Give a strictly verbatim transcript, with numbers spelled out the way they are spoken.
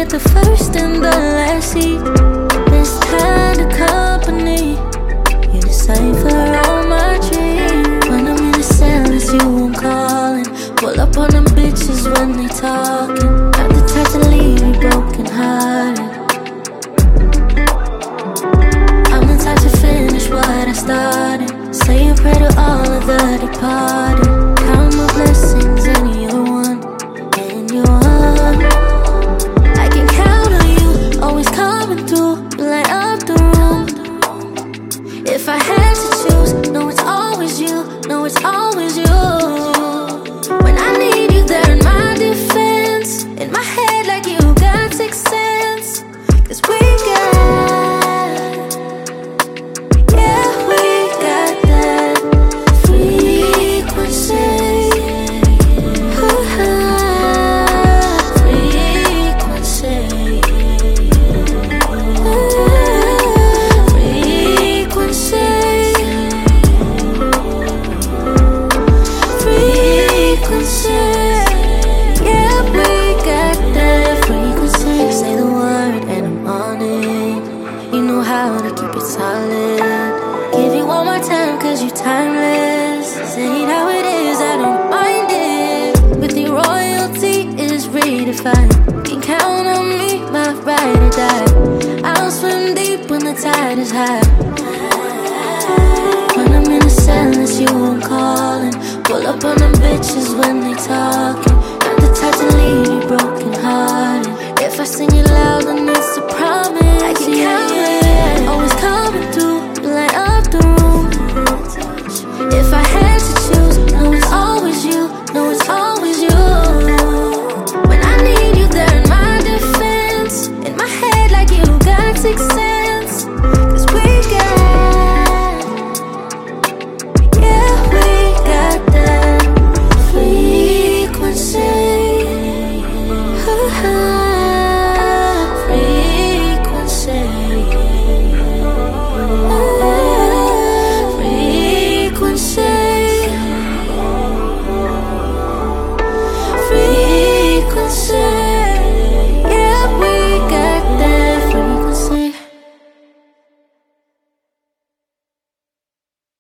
get the first and the last seat. This kind of company, you decipher all my dreams. When I'm in the silence, you won't callin'. Pull up on them bitches when they talkin'. Not the type to leave you broken hearted. I'm the type to finish what I started. Say a prayer to all of the departed. Count my blessings and you're one, and you're one. I can count on you, always coming through, light up the room. If I had to choose, no it's always you, no it's always you. When I need you there in my defense, in my head like you got sixth sense. Cause we got, yeah we got that frequency. Timeless, saying how it is, I don't mind it. With your royalty is redefined. You can count on me, my ride or die. I'll swim deep when the tide is high. When I'm in the silence, you won't callin'. Pull up on them bitches when they talkin'. Not the type to leave you broken hearted. If I sing it loud enough,